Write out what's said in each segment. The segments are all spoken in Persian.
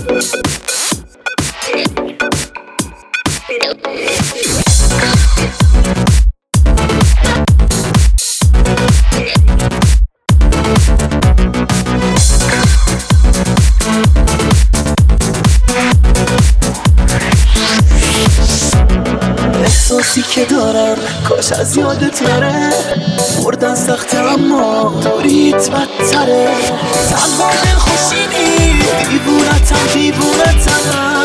احساسی که دارم کاش از یادت نره، بردن سخته اما دوریت بدتره. تنها دلخوشینی دیوونتم دیوونتم.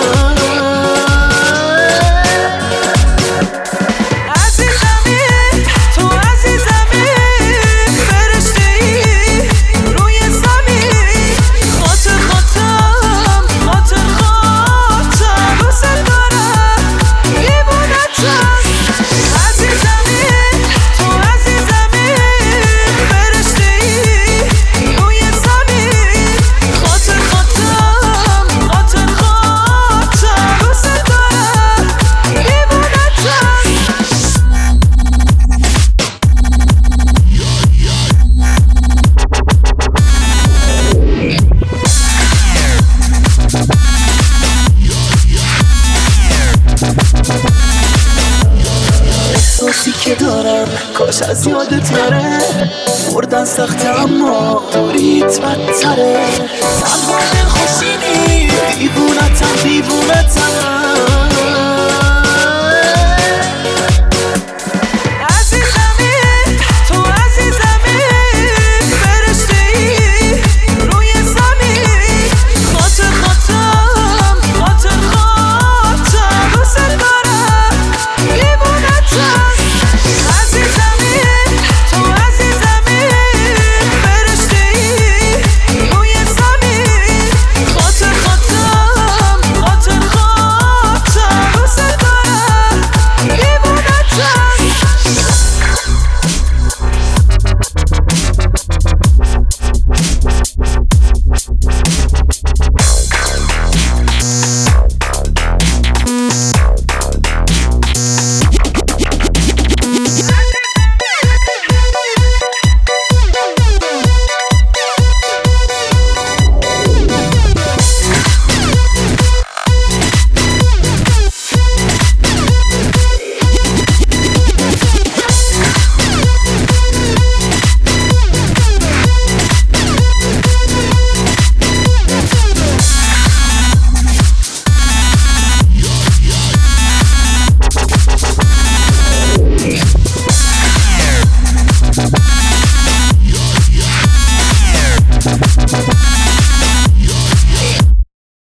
احساسی که دارم کاش از یادت نره، بردن سخته اما دوریت بدتره. تنها دلخوشینی دیوونتم دیوونتم.